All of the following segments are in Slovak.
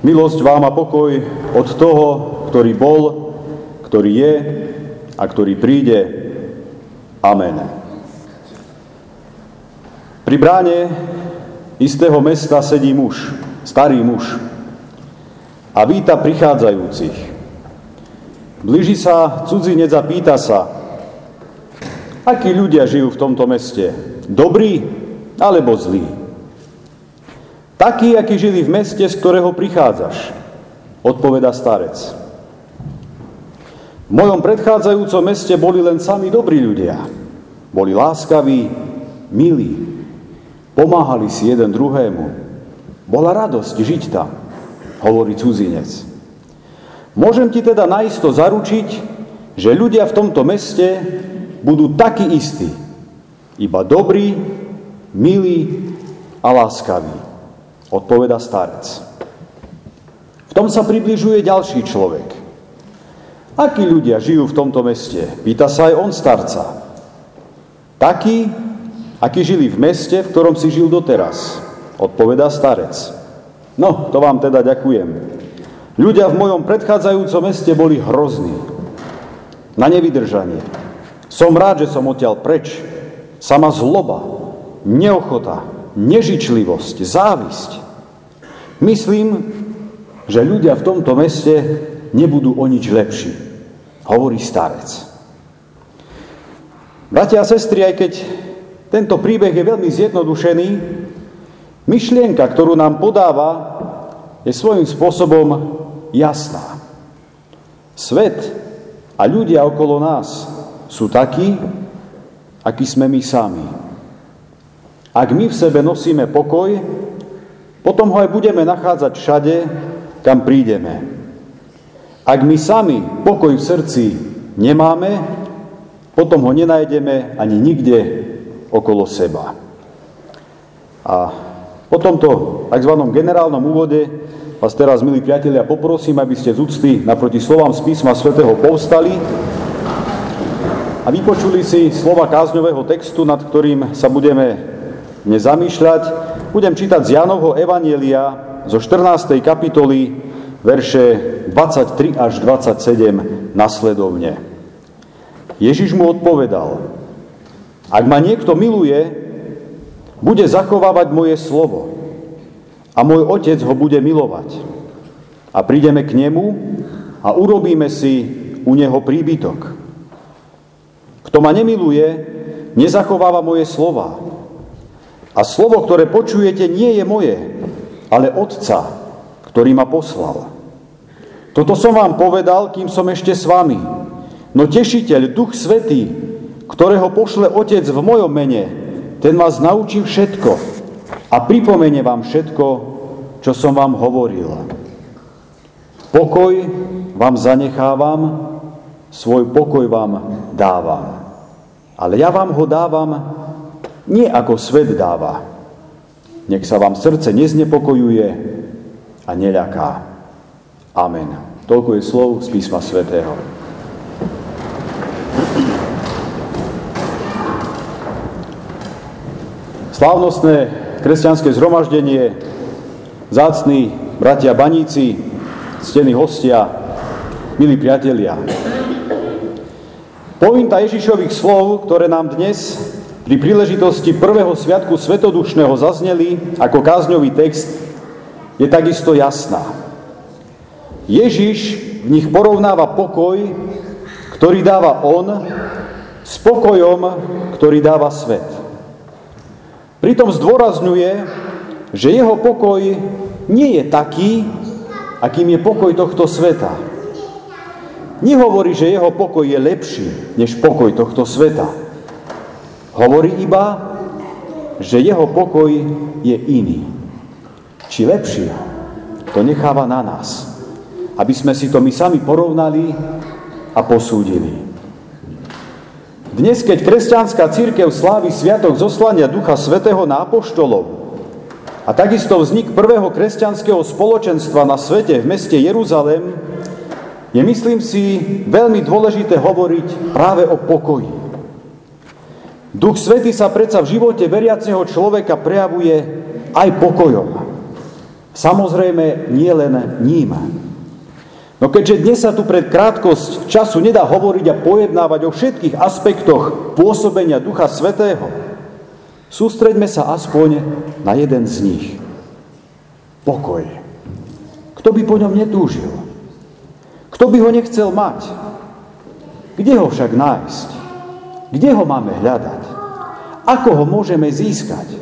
Milosť vám a pokoj od toho, ktorý bol, ktorý je a ktorý príde. Amen. Pri bráne istého mesta sedí muž, starý muž, a víta prichádzajúcich. Blíži sa cudzinec a pýta sa, akí ľudia žijú v tomto meste, dobrí alebo zlí? Takí, akí žili v meste, z ktorého prichádzaš, odpoveda starec. V mojom predchádzajúcom meste boli len sami dobrí ľudia. Boli láskaví, milí, pomáhali si jeden druhému. Bola radosť žiť tam, hovorí cudzinec. Môžem ti teda naisto zaručiť, že ľudia v tomto meste budú takí istí, iba dobrí, milí a láskaví, odpoveda starec. V tom sa približuje ďalší človek. Akí ľudia žijú v tomto meste? Pýta sa aj on starca. Takí, akí žili v meste, v ktorom si žil doteraz, odpoveda starec. No, to vám teda ďakujem. Ľudia v mojom predchádzajúcom meste boli hrozní. Na nevydržanie. Som rád, že som odtiaľ preč. Sama zloba, neochota, nežičlivosť, závisť. Myslím, že ľudia v tomto meste nebudú o nič lepší, hovorí starec. Bratia a sestry, aj keď tento príbeh je veľmi zjednodušený, myšlienka, ktorú nám podáva, je svojím spôsobom jasná. Svet a ľudia okolo nás sú takí, akí sme my sami. Ak my v sebe nosíme pokoj, potom ho aj budeme nachádzať všade, kam prídeme. Ak my sami pokoj v srdci nemáme, potom ho nenájdeme ani nikde okolo seba. A po tomto tzv. Generálnom úvode vás teraz, milí priatelia, poprosím, aby ste z úcty naproti slovám z písma svätého povstali a vypočuli si slova kázňového textu, nad ktorým sa budeme dnes zamýšľať. Budem čítať z Jánovho evanjelia zo 14. kapitoly, verše 23 až 27 nasledovne. Ježiš mu odpovedal, ak ma niekto miluje, bude zachovávať moje slovo a môj Otec ho bude milovať. A prídeme k nemu a urobíme si u neho príbytok. Kto ma nemiluje, nezachováva moje slova. A slovo, ktoré počujete, nie je moje, ale Otca, ktorý ma poslal. Toto som vám povedal, kým som ešte s vami. No Tešiteľ, Duch Svätý, ktorého pošle Otec v mojom mene, ten vás naučí všetko a pripomenie vám všetko, čo som vám hovoril. Pokoj vám zanechávam, svoj pokoj vám dávam. Ale ja vám ho dávam nie ako svet dáva. Nech sa vám srdce neznepokojuje a neľaká. Amen. Toľko je slov z písma svätého. Slávnostné kresťanské zhromaždenie, vzácni bratia baníci, ctení hostia, milí priatelia. Pointa Ježišových slov, ktoré nám dnes pri príležitosti prvého sviatku svetodušného zazneli ako kázňový text, je takisto jasná. Ježiš v nich porovnáva pokoj, ktorý dáva on, s pokojom, ktorý dáva svet. Pritom zdôrazňuje, že jeho pokoj nie je taký, akým je pokoj tohto sveta. Nehovorí, že jeho pokoj je lepší než pokoj tohto sveta. Hovorí iba, že jeho pokoj je iný. Či lepší, to necháva na nás, aby sme si to my sami porovnali a posúdili. Dnes, keď kresťanská cirkev slávi sviatok zoslania Ducha Svätého na apoštolov a takisto vznik prvého kresťanského spoločenstva na svete v meste Jeruzalém, je, myslím si, veľmi dôležité hovoriť práve o pokoji. Duch Svätý sa predsa v živote veriaceho človeka prejavuje aj pokojom. Samozrejme, nie len ním. No keďže dnes sa tu pred krátkosť času nedá hovoriť a pojednávať o všetkých aspektoch pôsobenia Ducha Svätého, sústreďme sa aspoň na jeden z nich. Pokoj. Kto by po ňom netúžil? Kto by ho nechcel mať? Kde ho však nájsť? Kde ho máme hľadať? Ako ho môžeme získať?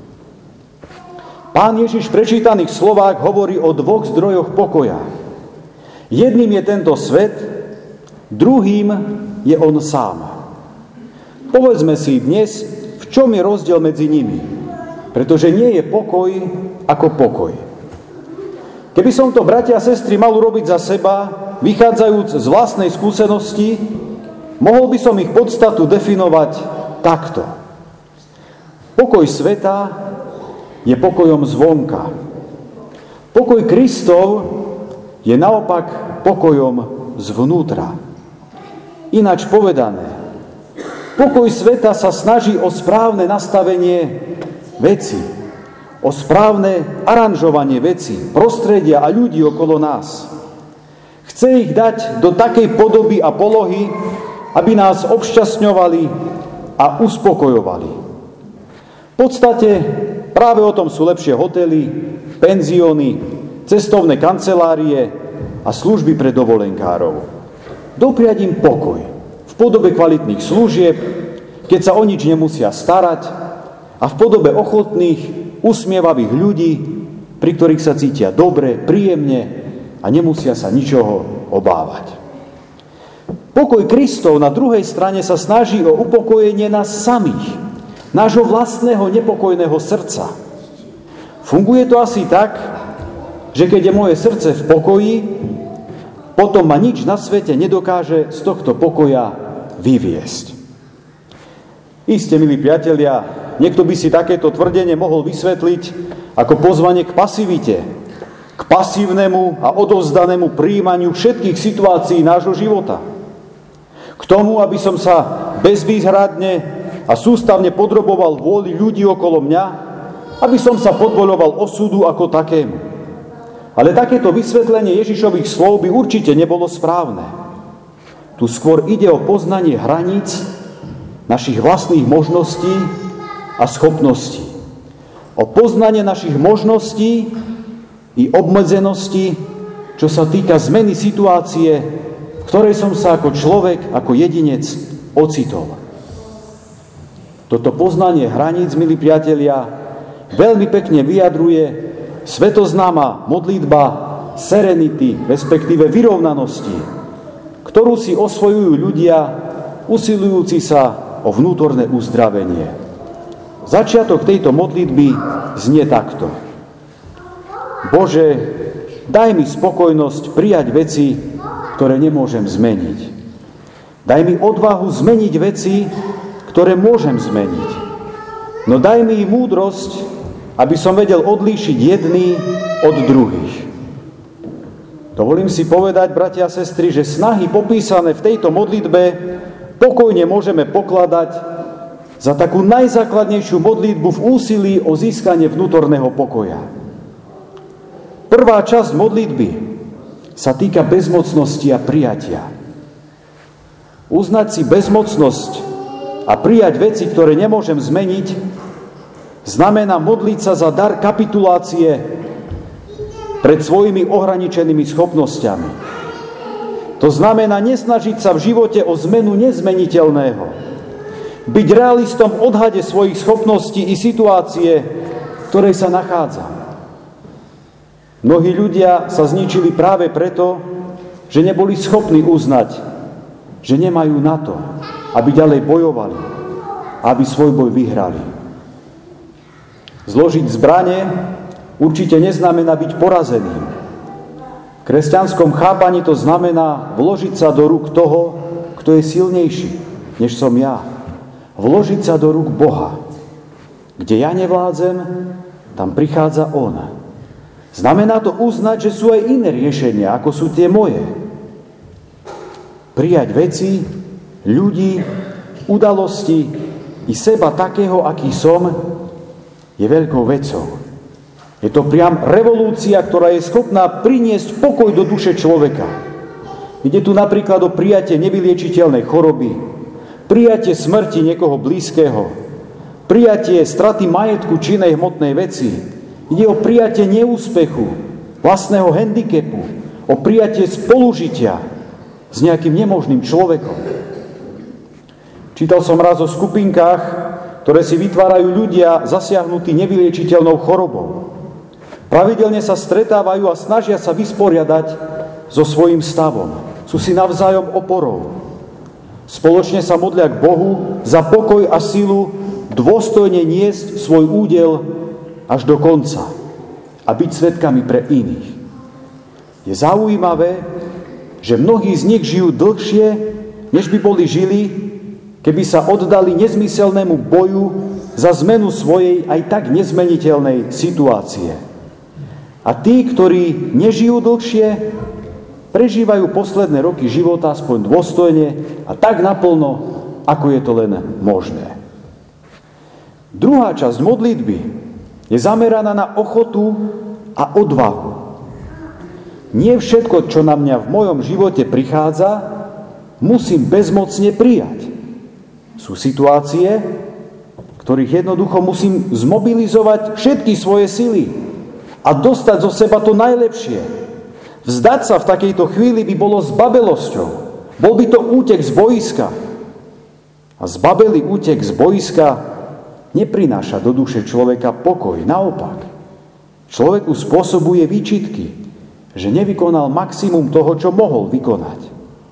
Pán Ježiš v prečítaných slovách hovorí o dvoch zdrojoch pokoja. Jedným je tento svet, druhým je on sám. Povedzme si dnes, v čom je rozdiel medzi nimi. Pretože nie je pokoj ako pokoj. Keby som to, bratia a sestry, mal urobiť za seba, vychádzajúc z vlastnej skúsenosti, mohol by som ich podstatu definovať takto. Pokoj sveta je pokojom zvonka. Pokoj Kristov je naopak pokojom zvnútra. Ináč povedané, pokoj sveta sa snaží o správne nastavenie veci, o správne aranžovanie veci, prostredia a ľudí okolo nás. Chce ich dať do takej podoby a polohy, aby nás obšťastňovali a uspokojovali. V podstate práve o tom sú lepšie hotely, penzióny, cestovné kancelárie a služby pre dovolenkárov. Dopriať im pokoj v podobe kvalitných služieb, keď sa o nič nemusia starať, a v podobe ochotných, usmievavých ľudí, pri ktorých sa cítia dobre, príjemne a nemusia sa ničoho obávať. Pokoj Kristov na druhej strane sa snaží o upokojenie nás samých, nášho vlastného nepokojného srdca. Funguje to asi tak, že keď je moje srdce v pokoji, potom ma nič na svete nedokáže z tohto pokoja vyviesť. Isté, milí priatelia, niekto by si takéto tvrdenie mohol vysvetliť ako pozvanie k pasivite, k pasívnemu a odovzdanému prijímaniu všetkých situácií nášho života. K tomu, aby som sa bezvýhradne a sústavne podroboval vôli ľudí okolo mňa, aby som sa podvoľoval osudu ako takému. Ale takéto vysvetlenie Ježišových slov by určite nebolo správne. Tu skôr ide o poznanie hraníc našich vlastných možností a schopností. O poznanie našich možností i obmedzenosti, čo sa týka zmeny situácie, v ktorej som sa ako človek, ako jedinec ocitol. Toto poznanie hraníc, milí priatelia, veľmi pekne vyjadruje svetoznáma modlitba serenity, respektíve vyrovnanosti, ktorú si osvojujú ľudia, usilujúci sa o vnútorné uzdravenie. Začiatok tejto modlitby znie takto. Bože, daj mi spokojnosť prijať veci, ktoré nemôžem zmeniť. Daj mi odvahu zmeniť veci, ktoré môžem zmeniť. No daj mi múdrosť, aby som vedel odlíšiť jedný od druhých. Dovolím si povedať, bratia a sestry, že snahy popísané v tejto modlitbe pokojne môžeme pokladať za takú najzákladnejšiu modlitbu v úsilí o získanie vnútorného pokoja. Prvá časť modlitby sa týka bezmocnosti a prijatia. Uznať si bezmocnosť a prijať veci, ktoré nemôžem zmeniť, znamená modliť sa za dar kapitulácie pred svojimi ohraničenými schopnosťami. To znamená nesnažiť sa v živote o zmenu nezmeniteľného. Byť realistom v odhade svojich schopností i situácie, v ktorej sa nachádzam. Mnohí ľudia sa zničili práve preto, že neboli schopní uznať, že nemajú na to, aby ďalej bojovali, aby svoj boj vyhrali. Zložiť zbrane určite neznamená byť porazeným. V kresťanskom chápaní to znamená vložiť sa do rúk toho, kto je silnejší, než som ja. Vložiť sa do rúk Boha. Kde ja nevládzem, tam prichádza On. Znamená to uznať, že sú aj iné riešenia, ako sú tie moje. Prijať veci, ľudí, udalosti i seba takého, aký som, je veľkou vecou. Je to priam revolúcia, ktorá je schopná priniesť pokoj do duše človeka. Ide tu napríklad o prijatie nevyliečiteľnej choroby, prijatie smrti niekoho blízkeho, prijatie straty majetku či inej hmotnej veci. Ide o prijatie neúspechu, vlastného handicapu, o prijatie spolužitia s nejakým nemožným človekom. Čítal som raz o skupinkách, ktoré si vytvárajú ľudia zasiahnutí nevyliečiteľnou chorobou. Pravidelne sa stretávajú a snažia sa vysporiadať so svojím stavom. Sú si navzájom oporou. Spoločne sa modlia k Bohu za pokoj a silu dôstojne niesť svoj údel až do konca a byť svedkami pre iných. Je zaujímavé, že mnohí z nich žijú dlhšie, než by boli žili, keby sa oddali nezmyselnému boju za zmenu svojej aj tak nezmeniteľnej situácie. A tí, ktorí nežijú dlhšie, prežívajú posledné roky života aspoň dôstojne a tak naplno, ako je to len možné. Druhá časť modlitby je zameraná na ochotu a odvahu. Nie všetko, čo na mňa v mojom živote prichádza, musím bezmocne prijať. Sú situácie, v ktorých jednoducho musím zmobilizovať všetky svoje sily a dostať zo seba to najlepšie. Vzdať sa v takejto chvíli by bolo zbabelosťou. Bol by to útek z boiska. A zbabelý útek z boiska neprináša do duše človeka pokoj. Naopak, človeku spôsobuje výčitky, že nevykonal maximum toho, čo mohol vykonať.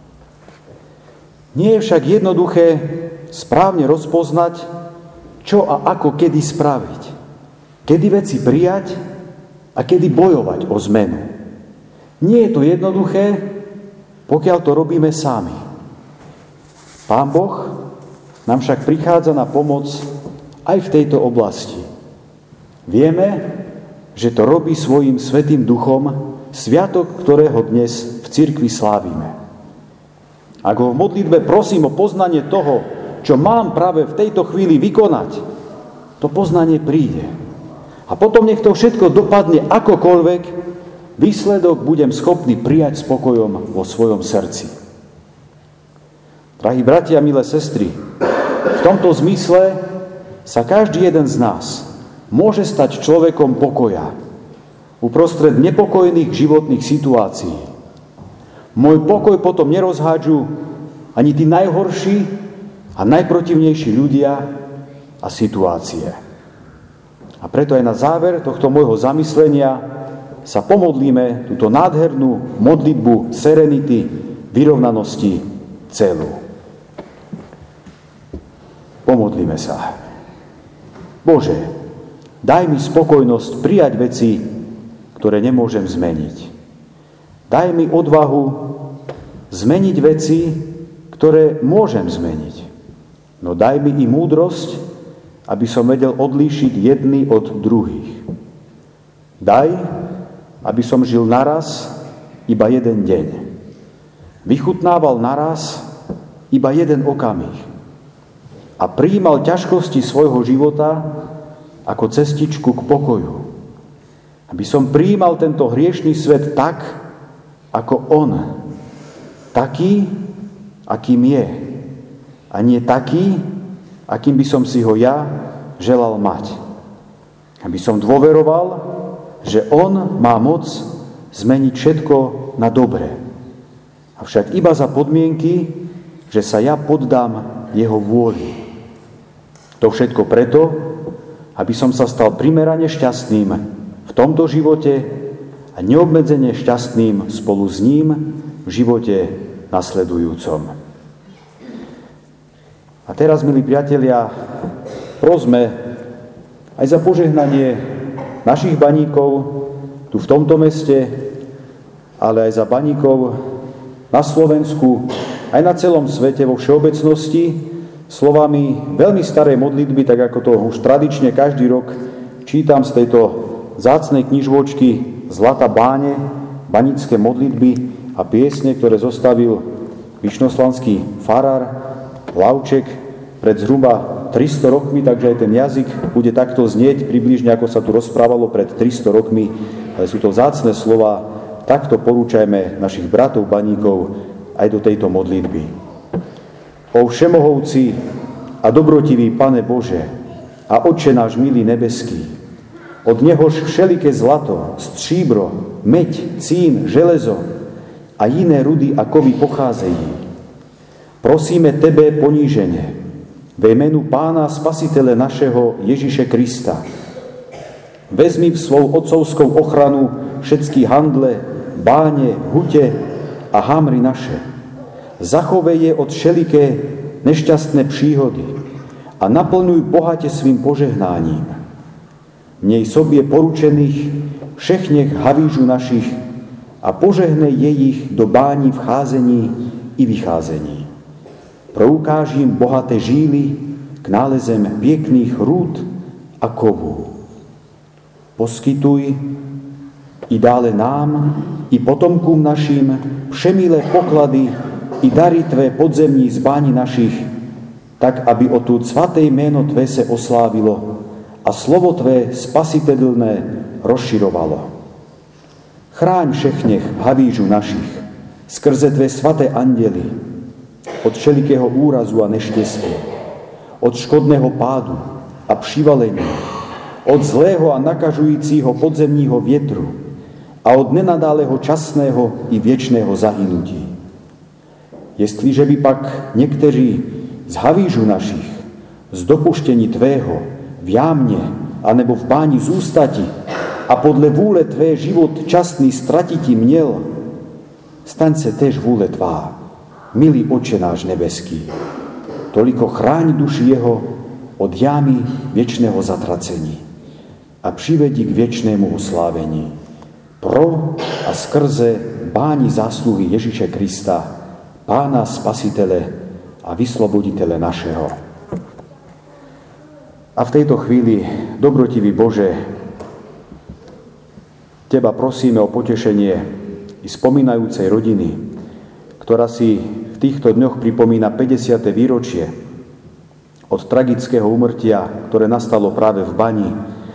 Nie je však jednoduché správne rozpoznať, čo a ako kedy spraviť. Kedy veci prijať a kedy bojovať o zmenu. Nie je to jednoduché, pokiaľ to robíme sami. Pán Boh nám však prichádza na pomoc aj v tejto oblasti. Vieme, že to robí svojím svätým duchom, sviatok, ktorého dnes v cirkvi slávime. Ak ho v modlitbe prosím o poznanie toho, čo mám práve v tejto chvíli vykonať, to poznanie príde. A potom nech to všetko dopadne akokoľvek, výsledok budem schopný prijať spokojom vo svojom srdci. Drahí bratia, milé sestry, v tomto zmysle sa každý jeden z nás môže stať človekom pokoja uprostred nepokojných životných situácií. Môj pokoj potom nerozhádžu ani tí najhorší a najprotivnejší ľudia a situácie. A preto aj na záver tohto môjho zamyslenia sa pomodlíme túto nádhernú modlitbu serenity, vyrovnanosti celú. Pomodlíme sa. Bože, daj mi spokojnosť prijať veci, ktoré nemôžem zmeniť. Daj mi odvahu zmeniť veci, ktoré môžem zmeniť. No daj mi i múdrosť, aby som vedel odlíšiť jedny od druhých. Daj, aby som žil naraz iba jeden deň. Vychutnával naraz iba jeden okamih. A prijímal ťažkosti svojho života ako cestičku k pokoju. Aby som prijímal tento hriešný svet tak, ako on. Taký, akým je. A nie taký, akým by som si ho ja želal mať. Aby som dôveroval, že on má moc zmeniť všetko na dobre. Avšak iba za podmienky, že sa ja poddám jeho vôli. To všetko preto, aby som sa stal primerane šťastným v tomto živote a neobmedzene šťastným spolu s ním v živote nasledujúcom. A teraz, milí priatelia, prosme aj za požehnanie našich baníkov tu v tomto meste, ale aj za baníkov na Slovensku, aj na celom svete vo všeobecnosti, slovami veľmi starej modlitby, tak ako to už tradične každý rok čítam z tejto vzácnej knižôčky Zlata báne, banické modlitby a piesne, ktoré zostavil vyšnoslanský farár Lavček pred zhruba 300 rokmi, takže aj ten jazyk bude takto znieť približne, ako sa tu rozprávalo pred 300 rokmi. Ale sú to vzácne slova, takto porúčajme našich bratov baníkov aj do tejto modlitby. O všemohouci a dobrotivý Pane Bože a Otče náš milý nebeský, od Nehož všeliké zlato, stříbro, meď, cín, železo a iné rudy a kovy pocházejí. Prosíme Tebe ponížene, ve jménu Pána Spasitele našeho Ježíše Krista. Vezmi v svou otcovskou ochranu všetky handle, báne, hute a hámry naše. Zachovej je od všeliké nešťastné příhody a naplňuj bohate svým požehnáním. Měj sobě poručených všech havížů našich a požehnej jejich do bání vcházení i vycházení. Proukáž jim bohaté žíly k nálezem pěkných rúd a kovů. Poskytuj i dále nám, i potomkům našim všemilé poklady i dary Tvé podzemní z bání našich, tak, aby odtud svaté jméno Tvé se oslávilo a slovo Tvé spasitelné rozširovalo. Chráň všechněch havížů našich skrze Tvé svaté anděly od všelikého úrazu a neštěstí, od škodného pádu a přivalení, od zlého a nakažujícího podzemního větru a od nenadálého časného i věčného zahynutí. Jestliže by pak někteří z havížů našich z dopuštění Tvého v jámě anebo v báni zůstati a podle vůle Tvé život časný stratiti měl, staň se též vůle Tvá, milý Otče náš nebeský. Toliko chráň duši jeho od jámy věčného zatracení a přivedí k věčnému oslávení. Pro a skrze báni zásluhy Ježíše Krista, Pána Spasitele a Vysloboditele našeho. A v tejto chvíli, dobrotivý Bože, Teba prosíme o potešenie i spomínajúcej rodiny, ktorá si v týchto dňoch pripomína 50. výročie od tragického úmrtia, ktoré nastalo práve v bani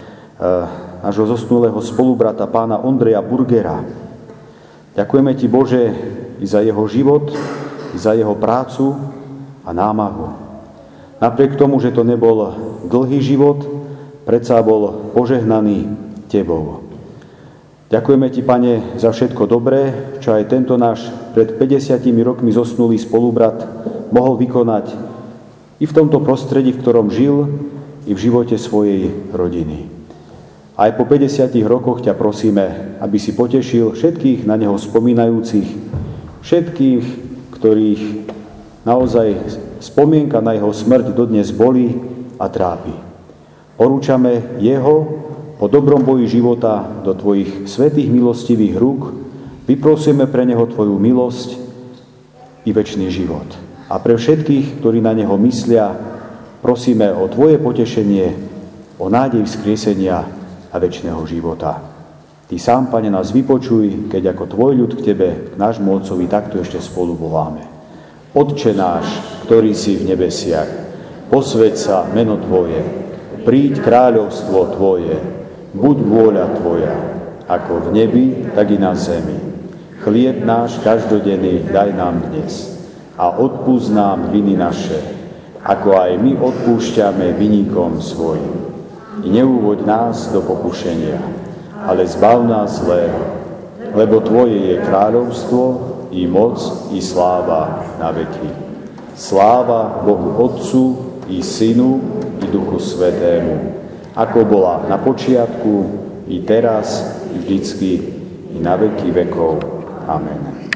nášho zosnulého spolubrata pána Ondreja Burgera. Ďakujeme Ti, Bože, i za jeho život, i za jeho prácu a námahu. Napriek tomu, že to nebol dlhý život, predsa bol požehnaný Tebou. Ďakujeme Ti, Pane, za všetko dobré, čo aj tento náš pred 50 rokmi zosnulý spolubrat mohol vykonať i v tomto prostredí, v ktorom žil, i v živote svojej rodiny. Aj po 50 rokoch ťa prosíme, aby si potešil všetkých na neho spomínajúcich, všetkých, ktorých naozaj spomienka na jeho smrť dodnes bolí a trápi. Porúčame jeho po dobrom boji života do Tvojich svätých milostivých rúk, vyprosujeme pre neho Tvoju milosť i večný život. A pre všetkých, ktorí na neho myslia, prosíme o Tvoje potešenie, o nádej vzkriesenia a večného života. Ty sám, Pane, nás vypočuj, keď ako Tvoj ľud k Tebe, k nášmu Otcovi, takto ešte spolu voláme. Otče náš, ktorý si v nebesiach, posväť sa meno Tvoje, príď kráľovstvo Tvoje, buď vôľa Tvoja, ako v nebi, tak i na zemi. Chlieb náš každodenný daj nám dnes a odpúsť nám viny naše, ako aj my odpúšťame viníkom svojim. I neúvoď nás do pokušenia, ale zbav nás zlého, lebo Tvoje je kráľovstvo, i moc, i sláva na veky. Sláva Bohu Otcu, i Synu, i Duchu Svätému, ako bola na počiatku, i teraz, i vždycky, i na veky vekov. Amen.